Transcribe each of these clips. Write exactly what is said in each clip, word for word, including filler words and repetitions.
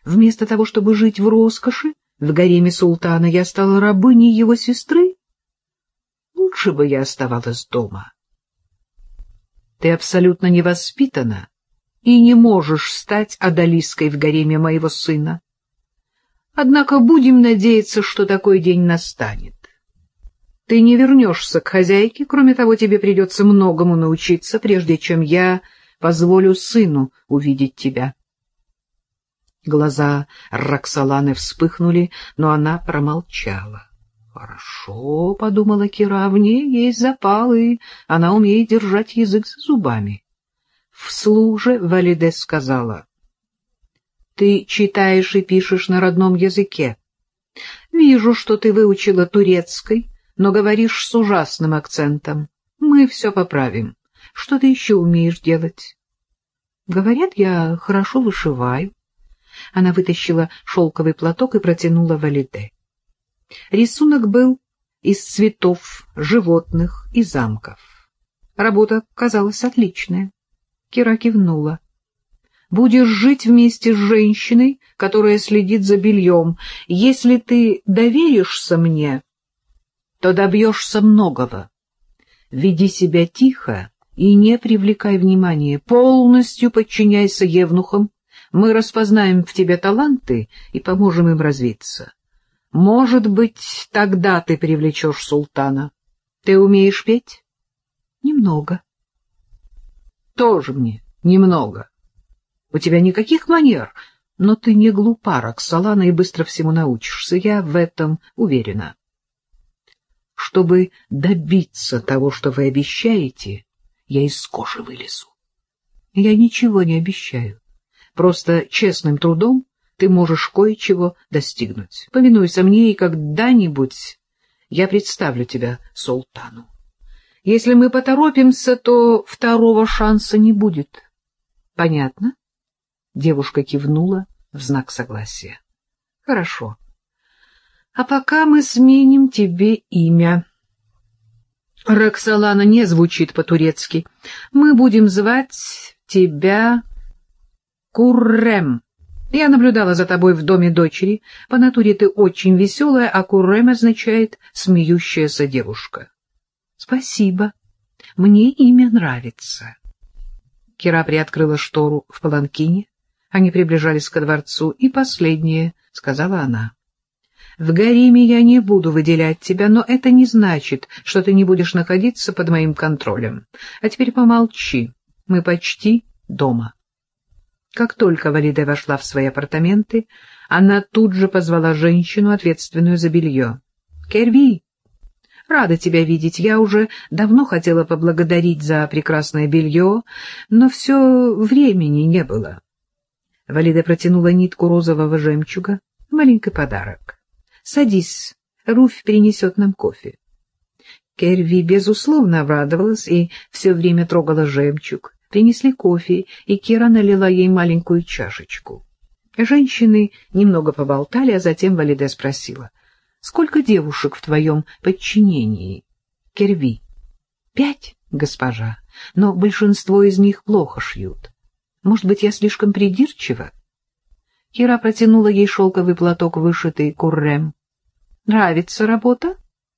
Вместо того, чтобы жить в роскоши, в гареме султана, я стала рабыней его сестры? Лучше бы я оставалась дома. Ты абсолютно невоспитана и не можешь стать одалиской в гареме моего сына. Однако будем надеяться, что такой день настанет. Ты не вернешься к хозяйке, кроме того, тебе придется многому научиться, прежде чем я позволю сыну увидеть тебя. Глаза Роксоланы вспыхнули, но она промолчала. «Хорошо», — подумала Кира, — «в ней есть запалы, она умеет держать язык за зубами». Вслух же Валиде сказала: «Ты читаешь и пишешь на родном языке. Вижу, что ты выучила турецкий, но говоришь с ужасным акцентом. Мы все поправим. Что ты еще умеешь делать?» «Говорят, я хорошо вышиваю». Она вытащила шелковый платок и протянула Валиде. Рисунок был из цветов, животных и замков. Работа казалась отличная. Кира кивнула. «Будешь жить вместе с женщиной, которая следит за бельем. Если ты доверишься мне, то добьешься многого. Веди себя тихо и не привлекай внимания. Полностью подчиняйся евнухам. Мы распознаем в тебе таланты и поможем им развиться. Может быть, тогда ты привлечешь султана. Ты умеешь петь?» «Немного». «Тоже мне немного. У тебя никаких манер, но ты не глупа, Роксолана, и быстро всему научишься. Я в этом уверена. Чтобы добиться того, что вы обещаете, я из кожи вылезу. Я ничего не обещаю. Просто честным трудом ты можешь кое-чего достигнуть. Повинуйся мне, и когда-нибудь я представлю тебя султану. Если мы поторопимся, то второго шанса не будет. Понятно?» Девушка кивнула в знак согласия. «Хорошо. А пока мы сменим тебе имя. Роксолана не звучит по-турецки. Мы будем звать тебя Куррем. Я наблюдала за тобой в доме дочери. По натуре ты очень веселая, а Куррем означает «смеющаяся девушка». «Спасибо. Мне имя нравится». Кира приоткрыла штору в паланкине. Они приближались ко дворцу. «И последнее», — сказала она. «В гареме я не буду выделять тебя, но это не значит, что ты не будешь находиться под моим контролем. А теперь помолчи. Мы почти дома». Как только Валиде вошла в свои апартаменты, она тут же позвала женщину, ответственную за белье. «Керви! Рада тебя видеть. Я уже давно хотела поблагодарить за прекрасное белье, но все времени не было». Валида протянула нитку розового жемчуга. «Маленький подарок. Садись, Руфь принесет нам кофе». Керви, безусловно, обрадовалась и все время трогала жемчуг. Принесли кофе, и Кира налила ей маленькую чашечку. Женщины немного поболтали, а затем Валида спросила: «Сколько девушек в твоем подчинении?» «Керви». «Пять, госпожа, но большинство из них плохо шьют. Может быть, я слишком придирчива?» Кира протянула ей шелковый платок, вышитый Куррем. «Нравится работа?»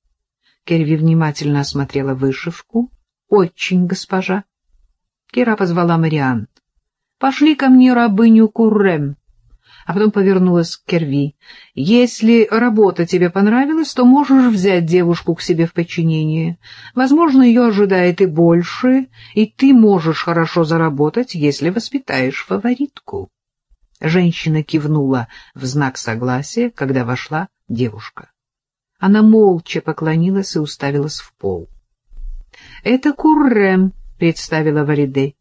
Керви внимательно осмотрела вышивку. «Очень, госпожа». Кира позвала Мариан. «Пошли ко мне рабыню Куррем». А потом повернулась к Керви. «Если работа тебе понравилась, то можешь взять девушку к себе в подчинение. Возможно, ее ожидает и больше, и ты можешь хорошо заработать, если воспитаешь фаворитку». Женщина кивнула в знак согласия, когда вошла девушка. Она молча поклонилась и уставилась в пол. «Это Куррем», — представила Валиде.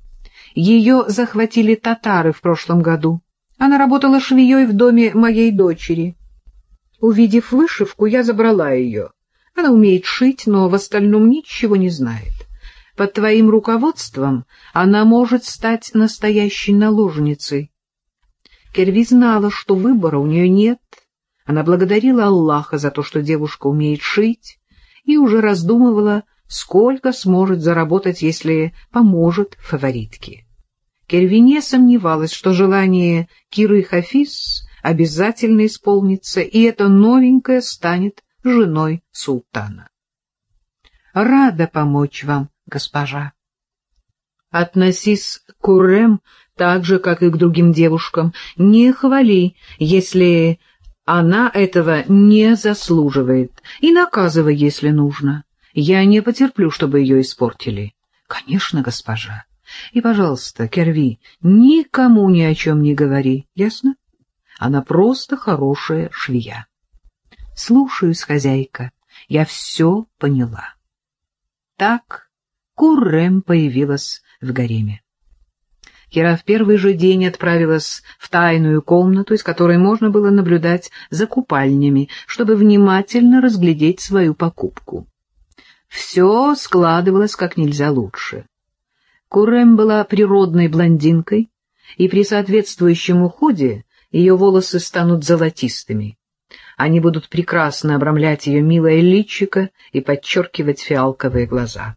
«Ее захватили татары в прошлом году. Она работала швеей в доме моей дочери. Увидев вышивку, я забрала ее. Она умеет шить, но в остальном ничего не знает. Под твоим руководством она может стать настоящей наложницей». Керви знала, что выбора у нее нет. Она благодарила Аллаха за то, что девушка умеет шить, и уже раздумывала, сколько сможет заработать, если поможет фаворитке. Керви не сомневалась, что желание Киры Хафиз обязательно исполнится, и эта новенькая станет женой султана. Рада помочь вам, госпожа. Относись к Куррем так же, как и к другим девушкам. Не хвали, если она этого не заслуживает, и наказывай, если нужно. Я не потерплю, чтобы ее испортили. Конечно, госпожа. И, пожалуйста, Керви, никому ни о чем не говори, ясно? Она просто хорошая швея. Слушаюсь, хозяйка, я все поняла. Так Куррем появилась в гареме. Кира в первый же день отправилась в тайную комнату, из которой можно было наблюдать за купальнями, чтобы внимательно разглядеть свою покупку. Все складывалось как нельзя лучше. Куррем была природной блондинкой, и при соответствующем уходе ее волосы станут золотистыми. Они будут прекрасно обрамлять ее милое личико и подчеркивать фиалковые глаза.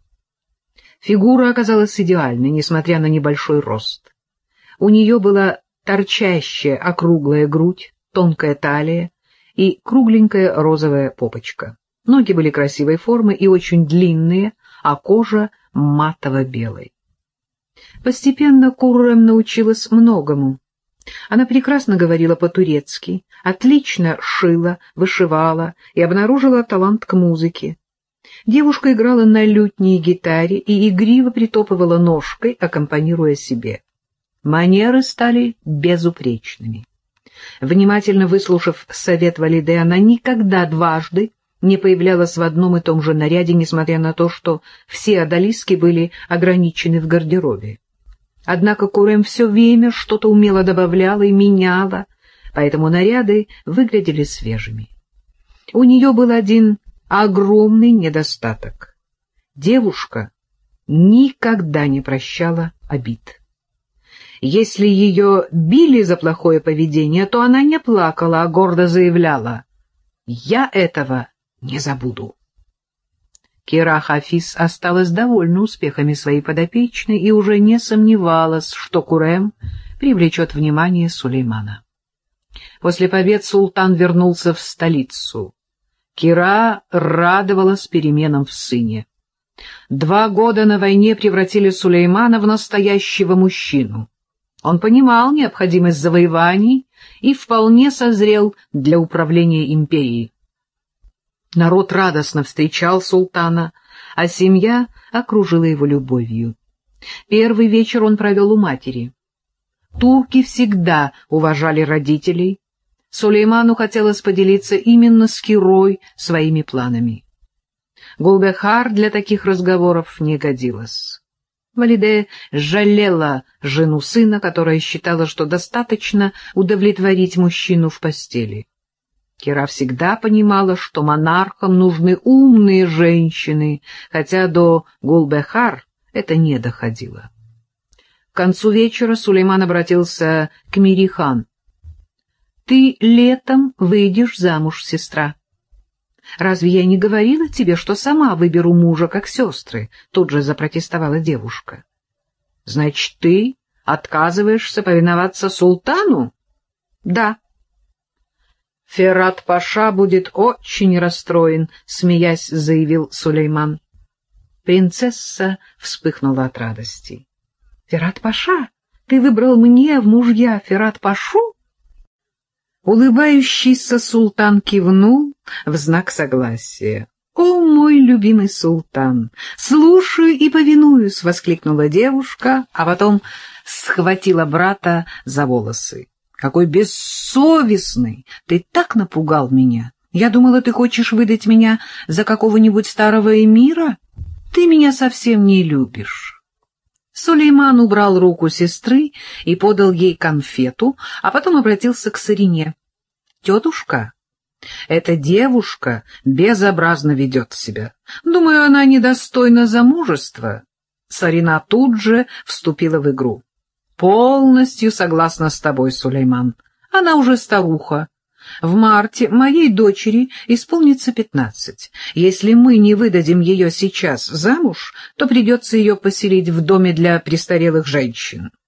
Фигура оказалась идеальной, несмотря на небольшой рост. У нее была торчащая округлая грудь, тонкая талия и кругленькая розовая попочка. Ноги были красивой формы и очень длинные, а кожа матово-белой. Постепенно Куррем научилась многому. Она прекрасно говорила по-турецки, отлично шила, вышивала и обнаружила талант к музыке. Девушка играла на лютне и гитаре и игриво притопывала ножкой, аккомпанируя себе. Манеры стали безупречными. Внимательно выслушав совет Валиде, она никогда дважды не появлялась в одном и том же наряде, несмотря на то, что все одалиски были ограничены в гардеробе. Однако Куррем все время что-то умело добавляла и меняла, поэтому наряды выглядели свежими. У нее был один огромный недостаток. Девушка никогда не прощала обид. Если ее били за плохое поведение, то она не плакала, а гордо заявляла: «Я этого не забуду». Кира Хафиз осталась довольна успехами своей подопечной и уже не сомневалась, что Куррем привлечет внимание Сулеймана. После побед султан вернулся в столицу. Кира радовалась переменам в сыне. Два года на войне превратили Сулеймана в настоящего мужчину. Он понимал необходимость завоеваний и вполне созрел для управления империей. Народ радостно встречал султана, а семья окружила его любовью. Первый вечер он провел у матери. Турки всегда уважали родителей. Сулейману хотелось поделиться именно с Кирой своими планами. Гулбехар для таких разговоров не годилась. Валиде жалела жену сына, которая считала, что достаточно удовлетворить мужчину в постели. Кира всегда понимала, что монархам нужны умные женщины, хотя до Гулбехар это не доходило. К концу вечера Сулейман обратился к Мири-хан. «Ты летом выйдешь замуж, сестра». «Разве я не говорила тебе, что сама выберу мужа, как сестры?» — тут же запротестовала девушка. «Значит, ты отказываешься повиноваться султану?» «Да». «Ферат-паша будет очень расстроен», — смеясь заявил Сулейман. Принцесса вспыхнула от радости. «Ферат-паша, ты выбрал мне в мужья Ферат-пашу?» Улыбающийся султан кивнул в знак согласия. «О, мой любимый султан! Слушаю и повинуюсь!» — воскликнула девушка, а потом схватила брата за волосы. «Какой бессовестный! Ты так напугал меня! Я думала, ты хочешь выдать меня за какого-нибудь старого эмира? Ты меня совсем не любишь!» Сулейман убрал руку сестры и подал ей конфету, а потом обратился к Сарине. «Тетушка, эта девушка безобразно ведет себя. Думаю, она недостойна замужества». Сарина тут же вступила в игру. «Полностью согласна с тобой, Сулейман. Она уже старуха. В марте моей дочери исполнится пятнадцать. Если мы не выдадим ее сейчас замуж, то придется ее поселить в доме для престарелых женщин.